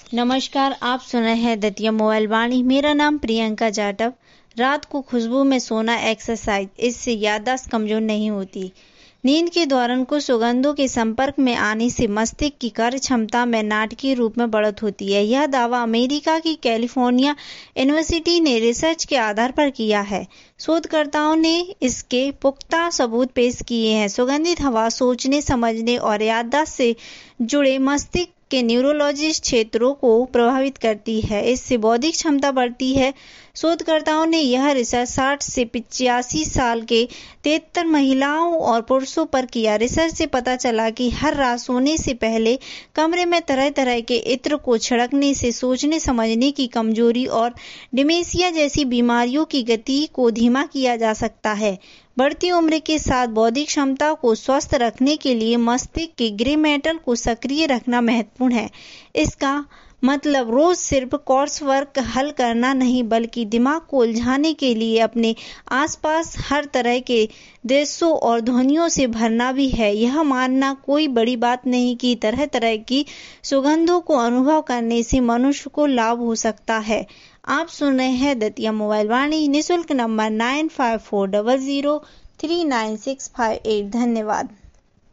नमस्कार, आप सुन रहे हैं दतिया मोबाइल वाणी। मेरा नाम प्रियंका जाटव। रात को खुशबू में सोना एक्सरसाइज, इससे याददाश्त कमजोर नहीं होती। नींद के दौरान कुछ सुगंधों के संपर्क में आने से मस्तिष्क की कार्य क्षमता में नाटकीय रूप में बढ़त होती है। यह दावा अमेरिका की कैलिफोर्निया यूनिवर्सिटी ने रिसर्च के आधार पर किया है। शोधकर्ताओं ने इसके पुख्ता सबूत पेश किए हैं। सुगंधित हवा सोचने, समझने और याददाश्त से जुड़े मस्तिष्क के न्यूरोलॉजिस्ट क्षेत्रों को प्रभावित करती है। इससे बौद्धिक क्षमता बढ़ती है। शोधकर्ताओं ने यह रिसर्च 60 से 85 साल के 73 महिलाओं और पुरुषों पर किया। रिसर्च से पता चला कि हर रात सोने से पहले कमरे में तरह तरह के इत्र को छिड़कने से सोचने समझने की कमजोरी और डिमेंशिया जैसी बीमारियों की गति को धीमा किया जा सकता है। बढ़ती उम्र के साथ बौद्धिक क्षमता को स्वस्थ रखने के लिए मस्तिष्क के ग्रे मैटर को सक्रिय रखना महत्वपूर्ण है। इसका मतलब रोज सिर्फ कोर्स वर्क हल करना नहीं, बल्कि दिमाग को उलझाने के लिए अपने आसपास हर तरह के दृश्यों और ध्वनियों से भरना भी है। यह मानना कोई बड़ी बात नहीं कि तरह तरह की सुगंधों को अनुभव करने से मनुष्य को लाभ हो सकता है। आप सुन रहे हैं दतिया मोबाइल वाणी। निःशुल्क नंबर 9540039658। धन्यवाद।